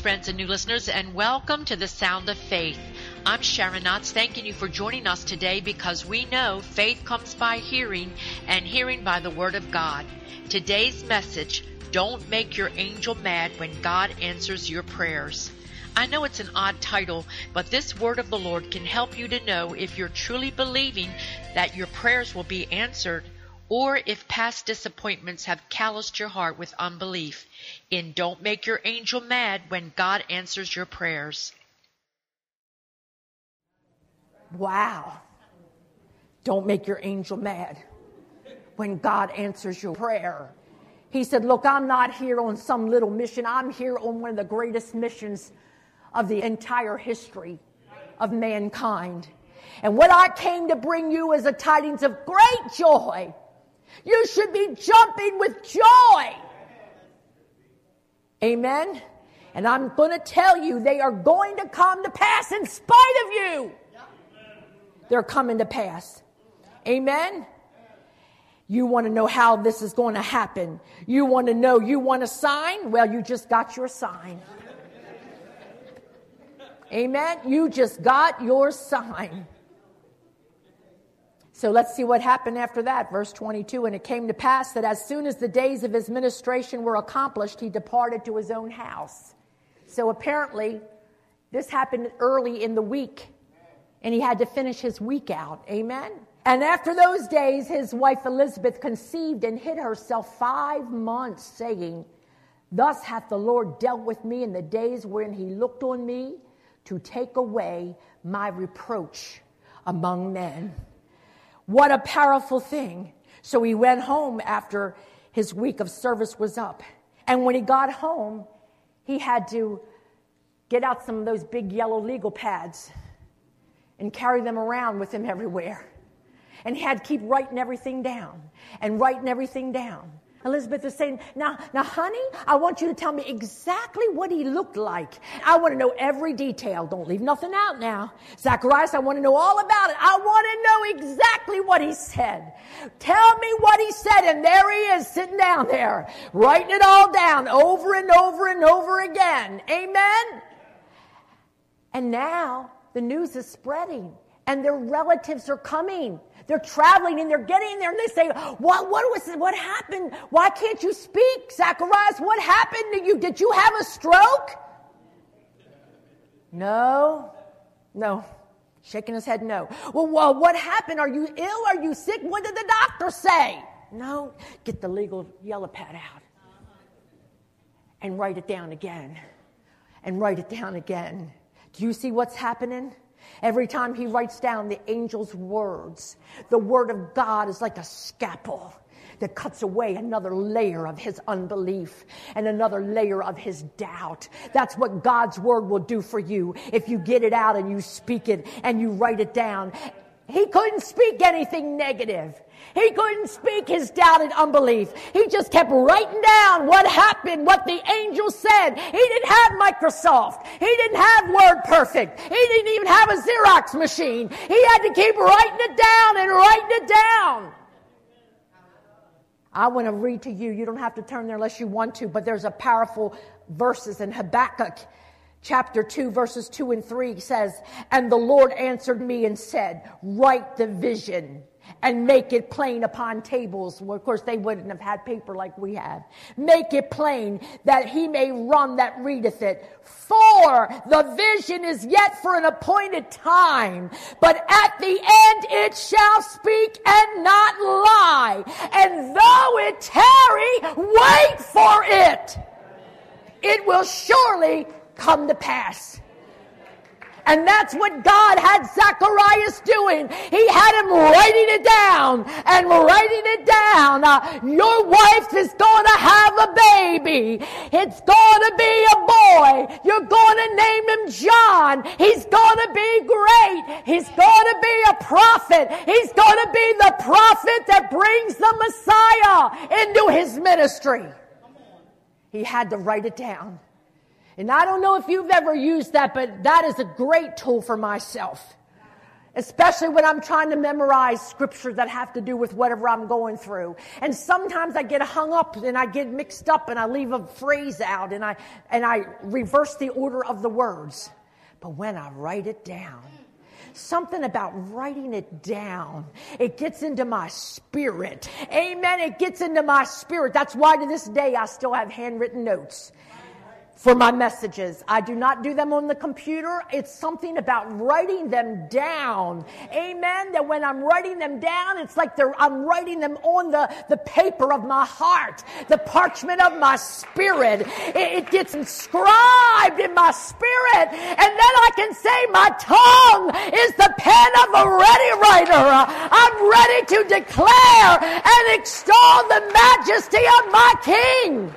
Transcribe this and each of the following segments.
friends and new listeners, and welcome to the Sound of Faith. I'm Sharon Knotts, thanking you for joining us today because we know faith comes by hearing and hearing by the Word of God. Today's message, don't make your angel mad when God answers your prayers. I know it's an odd title, but this word of the Lord can help you to know if you're truly believing that your prayers will be answered, or if past disappointments have calloused your heart with unbelief. In Don't Make Your Angel Mad When God Answers Your Prayers. Wow. Don't make your angel mad when God answers your prayer. He said, look, I'm not here on some little mission. I'm here on one of the greatest missions of the entire history of mankind. And what I came to bring you is a tidings of great joy. You should be jumping with joy. Amen. And I'm going to tell you, they are going to come to pass in spite of you. They're coming to pass. Amen. You want to know how this is going to happen. You want to know, you want a sign? Well, you just got your sign. Amen. You just got your sign. So let's see what happened after that. Verse 22, and it came to pass that as soon as the days of his ministration were accomplished, he departed to his own house. So apparently, this happened early in the week, and he had to finish his week out. Amen? And after those days, his wife Elizabeth conceived and hid herself 5 months, saying, thus hath the Lord dealt with me in the days wherein he looked on me to take away my reproach among men. What a powerful thing. So he went home after his week of service was up. And when he got home, he had to get out some of those big yellow legal pads and carry them around with him everywhere. And he had to keep writing everything down and writing everything down. Elizabeth was saying, now, honey, I want you to tell me exactly what he looked like. I want to know every detail. Don't leave nothing out now. Zacharias, I want to know all about it. I want to know exactly what he said. Tell me what he said. And there he is sitting down there, writing it all down over and over and over again. Amen? And now the news is spreading and their relatives are coming. They're traveling and they're getting there and they say, what happened? Why can't you speak? Zacharias, what happened to you? Did you have a stroke? No. Shaking his head, no. Well, what happened? Are you ill? Are you sick? What did the doctor say? No. Get the legal yellow pad out and write it down again and write it down again. Do you see what's happening? Every time he writes down the angel's words, the word of God is like a scalpel that cuts away another layer of his unbelief and another layer of his doubt. That's what God's word will do for you if you get it out and you speak it and you write it down. He couldn't speak anything negative. He couldn't speak his doubt and unbelief. He just kept writing down what happened, what the angel said. He didn't have Microsoft. He didn't have WordPerfect. He didn't even have a Xerox machine. He had to keep writing it down and writing it down. I want to read to you. You don't have to turn there unless you want to, but there's a powerful verses in Habakkuk. Chapter 2, verses 2 and 3 says, and the Lord answered me and said, write the vision and make it plain upon tables. Well, of course, they wouldn't have had paper like we have. Make it plain that he may run that readeth it. For the vision is yet for an appointed time, but at the end it shall speak and not lie. And though it tarry, wait for it. It will surely come to pass. And that's what God had Zacharias doing. He had him writing it down and writing it down. Your wife is going to have a baby. It's going to be a boy. You're going to name him John. He's going to be great. He's going to be a prophet. He's going to be the prophet that brings the Messiah into his ministry. He had to write it down. And I don't know if you've ever used that, but that is a great tool for myself. especially when I'm trying to memorize scriptures that have to do with whatever I'm going through. And sometimes I get hung up and I get mixed up and I leave a phrase out and I reverse the order of the words. But when I write it down, something about writing it down, it gets into my spirit. Amen. It gets into my spirit. That's why to this day I still have handwritten notes for my messages. I do not do them on the computer. It's something about writing them down. Amen. That when I'm writing them down, it's like I'm writing them on the paper of my heart, the parchment of my spirit. It gets inscribed in my spirit. And then I can say my tongue is the pen of a ready writer. I'm ready to declare and extol the majesty of my King.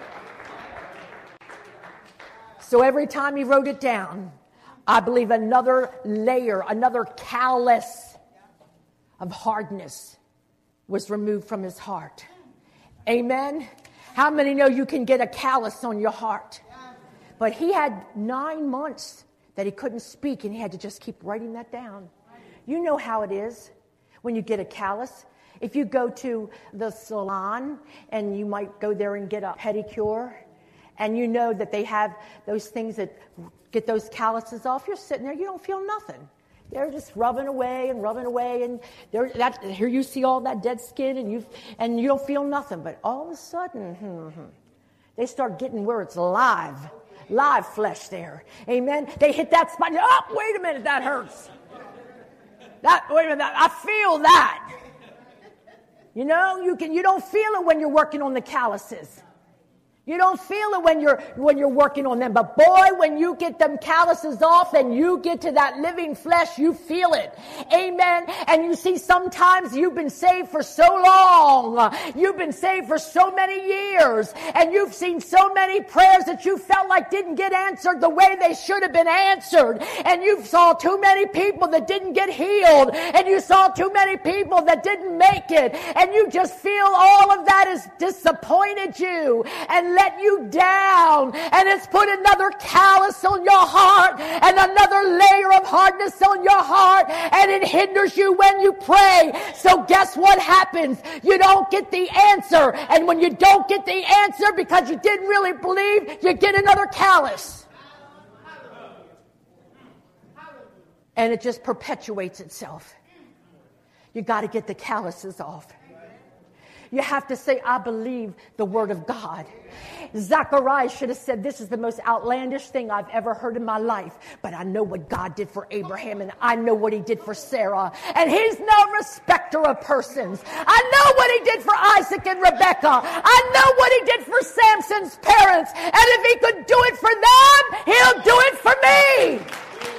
So every time he wrote it down, I believe another layer, another callus of hardness was removed from his heart. Amen? How many know you can get a callus on your heart? But he had 9 months that he couldn't speak, and he had to just keep writing that down. You know how it is when you get a callus. If you go to the salon, and you might go there and get a pedicure, and you know that they have those things that get those calluses off. You're sitting there, you don't feel nothing. They're just rubbing away, and here you see all that dead skin, and you don't feel nothing. But all of a sudden, they start getting where it's live flesh there. Amen. They hit that spot. Oh, wait a minute, that hurts. Wait a minute, I feel that. You know, you don't feel it when you're working on the calluses. You don't feel it when you're working on them. But boy, when you get them calluses off and you get to that living flesh, you feel it. Amen. And you see, sometimes you've been saved for so long. You've been saved for so many years. And you've seen so many prayers that you felt like didn't get answered the way they should have been answered. And you saw too many people that didn't get healed. And you saw too many people that didn't make it. And you just feel all of that has disappointed you and let you down, and it's put another callus on your heart and another layer of hardness on your heart, and it hinders you when you pray. So guess what happens? You don't get the answer, and when you don't get the answer because you didn't really believe, you get another callus, and it just perpetuates itself. You got to get the calluses off. You have to say, I believe the word of God. Zachariah should have said, this is the most outlandish thing I've ever heard in my life. But I know what God did for Abraham, and I know what he did for Sarah. And he's no respecter of persons. I know what he did for Isaac and Rebekah. I know what he did for Samson's parents. And if he could do it for them, he'll do it for me.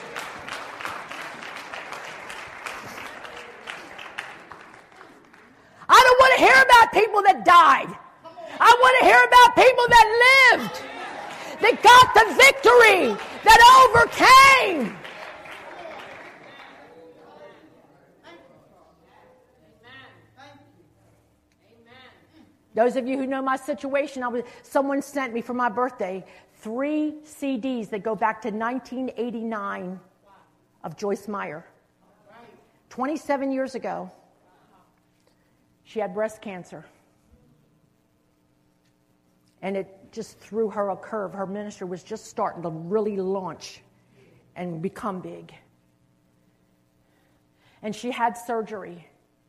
I don't want to hear about people that died. I want to hear about people that lived, that got the victory, that overcame. Those of you who know my situation, someone sent me for my birthday 3 CDs that go back to 1989 of Joyce Meyer. 27 years ago. She had breast cancer. And it just threw her a curve. Her ministry was just starting to really launch and become big. And she had surgery.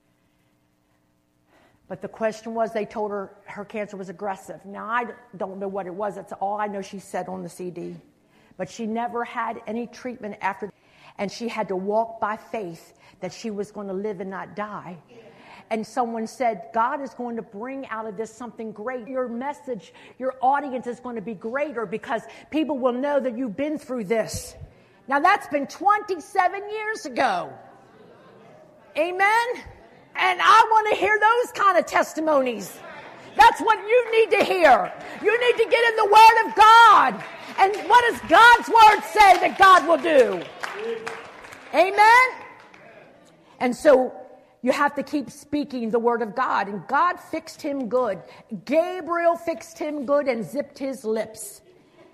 But the question was, they told her her cancer was aggressive. Now, I don't know what it was. That's all I know she said on the CD. But she never had any treatment after. And she had to walk by faith that she was going to live and not die. And someone said, God is going to bring out of this something great. Your message, your audience is going to be greater because people will know that you've been through this. Now, that's been 27 years ago. Amen? And I want to hear those kind of testimonies. That's what you need to hear. You need to get in the Word of God. And what does God's Word say that God will do? Amen? And so you have to keep speaking the word of God. And God fixed him good. Gabriel fixed him good and zipped his lips.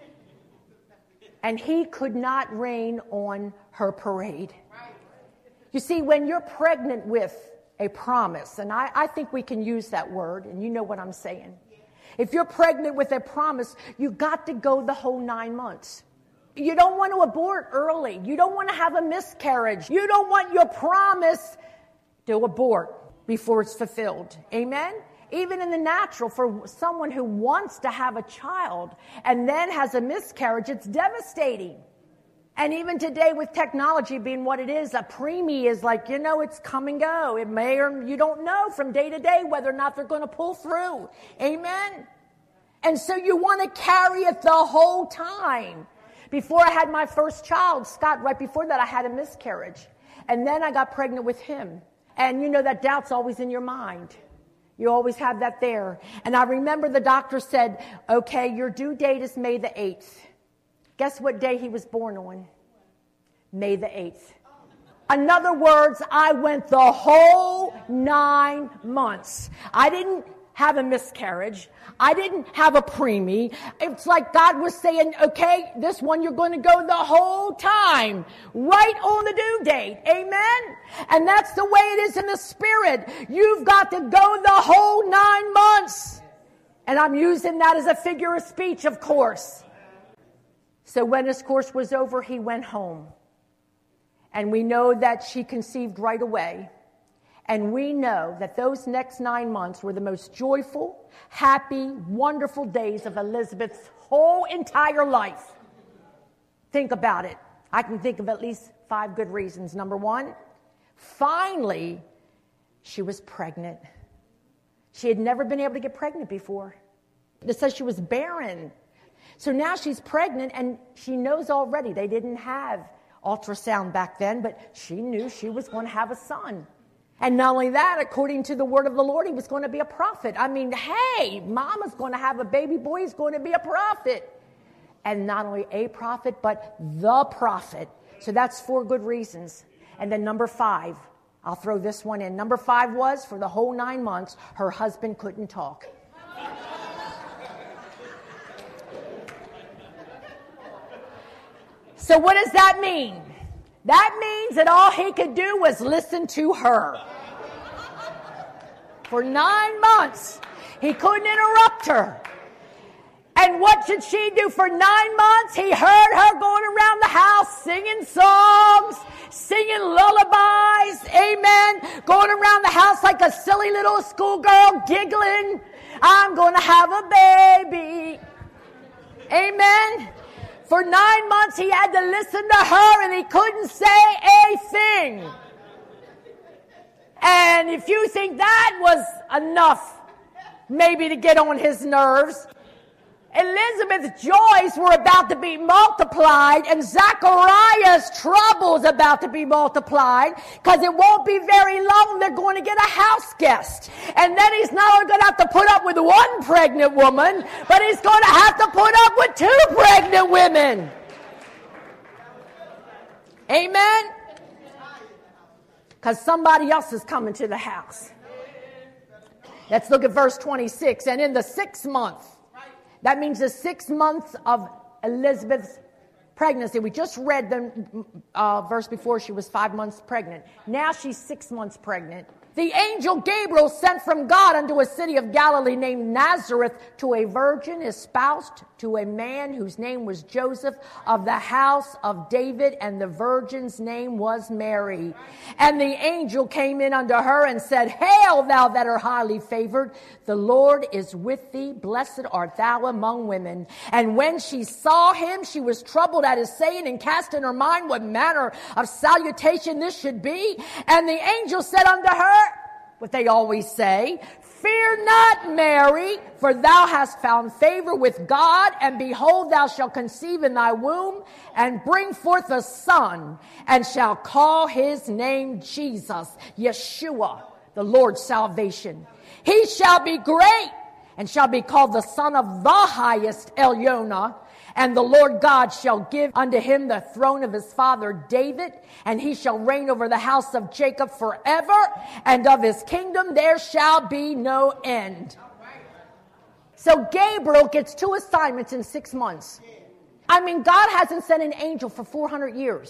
And he could not rain on her parade. You see, when you're pregnant with a promise, and I think we can use that word, and you know what I'm saying. If you're pregnant with a promise, you got to go the whole 9 months. You don't want to abort early. You don't want to have a miscarriage. You don't want your promise to abort before it's fulfilled. Amen? Even in the natural, for someone who wants to have a child and then has a miscarriage, it's devastating. And even today with technology being what it is, a preemie is like, it's come and go. It may or you don't know from day to day whether or not they're going to pull through. Amen? And so you want to carry it the whole time. Before I had my first child, Scott, right before that I had a miscarriage. And then I got pregnant with him. And that doubt's always in your mind. You always have that there. And I remember the doctor said, okay, your due date is May the 8th. Guess what day he was born on? May the 8th. In other words, I went the whole 9 months. I didn't have a miscarriage. I didn't have a preemie. It's like God was saying, okay, this one you're going to go the whole time, right on the due date. Amen? And that's the way it is in the spirit. You've got to go the whole 9 months. And I'm using that as a figure of speech, of course. So when his course was over, he went home. And we know that she conceived right away. And we know that those next 9 months were the most joyful, happy, wonderful days of Elizabeth's whole entire life. Think about it. I can think of at least 5 good reasons. Number 1, finally, she was pregnant. She had never been able to get pregnant before. It says she was barren. So now she's pregnant, and she knows already they didn't have ultrasound back then, but she knew she was going to have a son. And not only that, according to the word of the Lord, he was going to be a prophet. I mean, hey, mama's going to have a baby boy. He's going to be a prophet. And not only a prophet, but the prophet. So that's 4 good reasons. And then number 5, I'll throw this one in. Number 5 was, for the whole 9 months, her husband couldn't talk. So what does that mean? That means that all he could do was listen to her. For 9 months, he couldn't interrupt her. And what should she do for 9 months? He heard her going around the house singing songs, singing lullabies, amen, going around the house like a silly little schoolgirl giggling, I'm going to have a baby. Amen. For 9 months, he had to listen to her, and he couldn't say a thing. And if you think that was enough, maybe to get on his nerves, Elizabeth's joys were about to be multiplied, and Zachariah's troubles about to be multiplied, because it won't be very long they're going to get a house guest. And then he's not only going to have to put up with 1 pregnant woman, but he's going to have to put up with 2 pregnant women. Amen? Because somebody else is coming to the house. Let's look at verse 26. And in the 6th month, that means the 6th month of Elizabeth's pregnancy. We just read the verse before, she was 5 months pregnant. Now she's 6 months pregnant. The angel Gabriel sent from God unto a city of Galilee named Nazareth to a virgin espoused to a man whose name was Joseph of the house of David, and the virgin's name was Mary. And the angel came in unto her and said, Hail, thou that art highly favored, the Lord is with thee, blessed art thou among women. And when she saw him, she was troubled at his saying, and cast in her mind what manner of salutation this should be. And the angel said unto her, what they always say, Fear not, Mary, for thou hast found favor with God, and behold, thou shalt conceive in thy womb, and bring forth a son, and shall call his name Jesus, Yeshua, the Lord's salvation. He shall be great, and shall be called the Son of the Highest, Elyon. And the Lord God shall give unto him the throne of his father David, and he shall reign over the house of Jacob forever, and of his kingdom there shall be no end. So Gabriel gets 2 assignments in 6 months. I mean, God hasn't sent an angel for 400 years.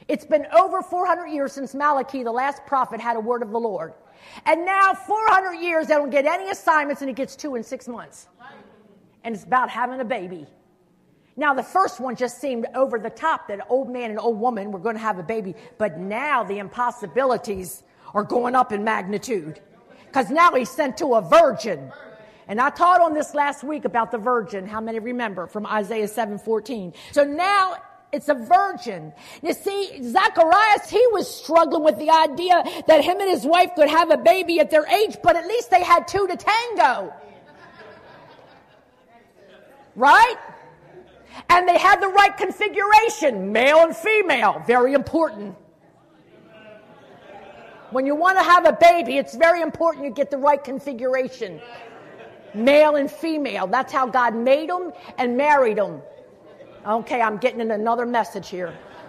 It's been over 400 years since Malachi, the last prophet, had a word of the Lord. And now 400 years, they don't get any assignments, and he gets 2 in 6 months. And it's about having a baby. Now, the first one just seemed over the top, that old man and old woman were going to have a baby. But now the impossibilities are going up in magnitude. Because now he's sent to a virgin. And I taught on this last week about the virgin. How many remember from Isaiah 7:14? So now it's a virgin. You see, Zacharias, he was struggling with the idea that him and his wife could have a baby at their age, but at least they had 2 to tango. Right? And they had the right configuration, male and female, very important. When you want to have a baby, it's very important you get the right configuration. Male and female. That's how God made them and married them. Okay, I'm getting in another message here.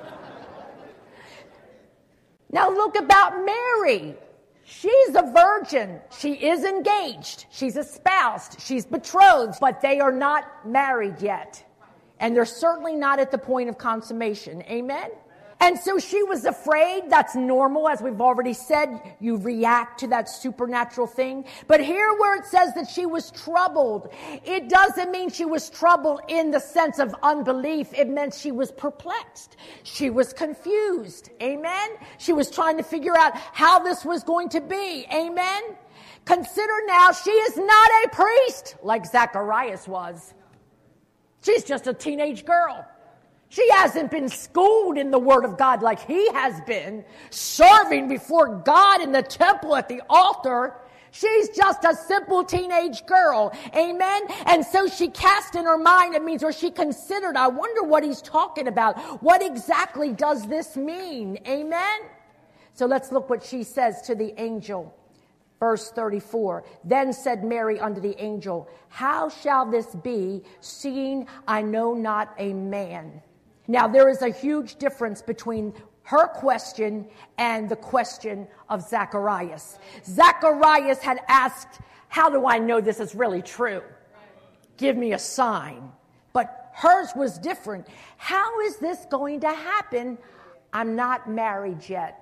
Now look about Mary. She's a virgin. She is engaged. She's espoused. She's betrothed. But they are not married yet. And they're certainly not at the point of consummation. Amen? And so she was afraid. That's normal. As we've already said, you react to that supernatural thing. But here where it says that she was troubled, it doesn't mean she was troubled in the sense of unbelief. It meant she was perplexed. She was confused. Amen? She was trying to figure out how this was going to be. Amen? Consider now, she is not a priest like Zacharias was. She's just a teenage girl. She hasn't been schooled in the Word of God like he has been, serving before God in the temple at the altar. She's just a simple teenage girl. Amen? And so she cast in her mind, it means, or she considered, I wonder what he's talking about. What exactly does this mean? Amen? So let's look what she says to the angel. Verse 34, then said Mary unto the angel, how shall this be, seeing I know not a man? Now, there is a huge difference between her question and the question of Zacharias. Zacharias had asked, how do I know this is really true? Give me a sign. But hers was different. How is this going to happen? I'm not married yet.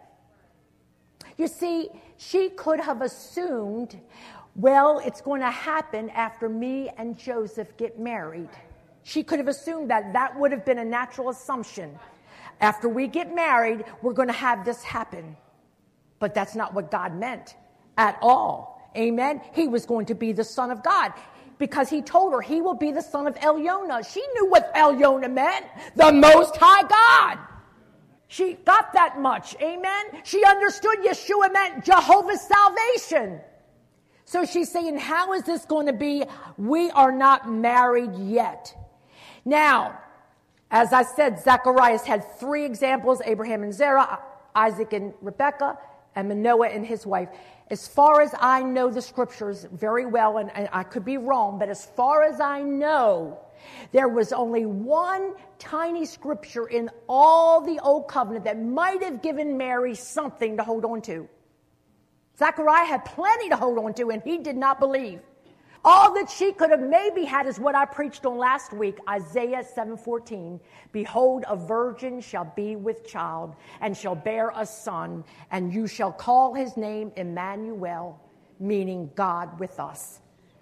You see, she could have assumed, well, it's going to happen after me and Joseph get married. She could have assumed that. That would have been a natural assumption. After we get married, we're going to have this happen. But that's not what God meant at all. Amen? He was going to be the Son of God because he told her he will be the son of Elionah. She knew what Elionah meant, the Most High God. She got that much. Amen? She understood Yeshua meant Jehovah's salvation. So she's saying, how is this going to be? We are not married yet. Now, as I said, Zacharias had 3 examples, Abraham and Sarah, Isaac and Rebekah, and Manoah and his wife. As far as I know the scriptures very well, and I could be wrong, but as far as I know, there was only one tiny scripture in all the Old Covenant that might have given Mary something to hold on to. Zechariah had plenty to hold on to, and he did not believe. All that she could have maybe had is what I preached on last week, Isaiah 7:14. Behold, a virgin shall be with child, and shall bear a son, and you shall call his name Emmanuel, meaning God with us.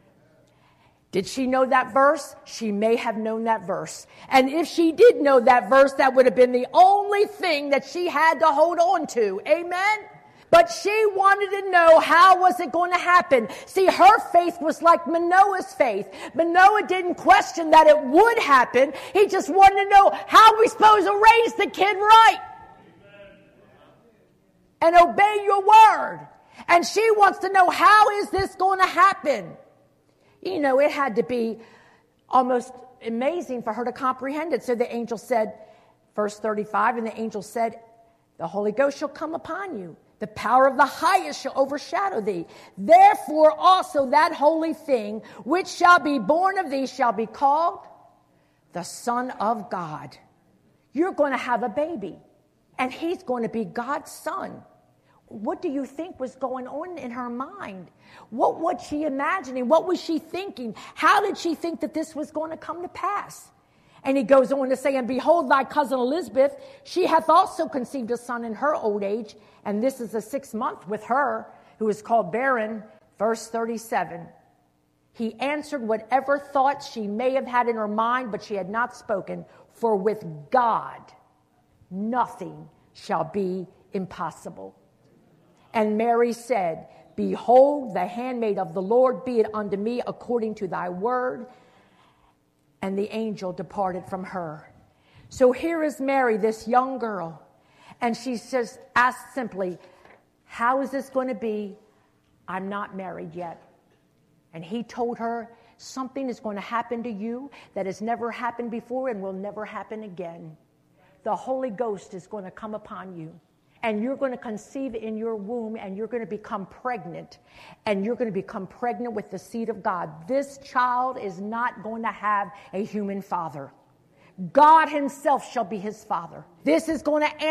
Did she know that verse? She may have known that verse. And if she did know that verse, that would have been the only thing that she had to hold on to. Amen? But she wanted to know, how was it going to happen? See, her faith was like Manoah's faith. Manoah didn't question that it would happen. He just wanted to know, how are we supposed to raise the kid right? And obey your word. And she wants to know, how is this going to happen? You know, it had to be almost amazing for her to comprehend it. So the angel said, verse 35, and the angel said, the Holy Ghost shall come upon you. The power of the highest shall overshadow thee. Therefore also that holy thing which shall be born of thee shall be called the Son of God. You're going to have a baby, and he's going to be God's son. What do you think was going on in her mind? What was she imagining? What was she thinking? How did she think that this was going to come to pass? And he goes on to say, and behold, thy cousin Elizabeth, she hath also conceived a son in her old age, and this is the 6th month with her, who is called barren. Verse 37. He answered whatever thoughts she may have had in her mind, but she had not spoken. For with God, nothing shall be impossible. And Mary said, behold, the handmaid of the Lord, be it unto me according to thy word. And the angel departed from her. So here is Mary, this young girl, and she says, asked simply, how is this going to be? I'm not married yet. And he told her, something is going to happen to you that has never happened before and will never happen again. The Holy Ghost is going to come upon you. And you're going to conceive in your womb, and you're going to become pregnant. And you're going to become pregnant with the seed of God. This child is not going to have a human father. God himself shall be his father. This is going to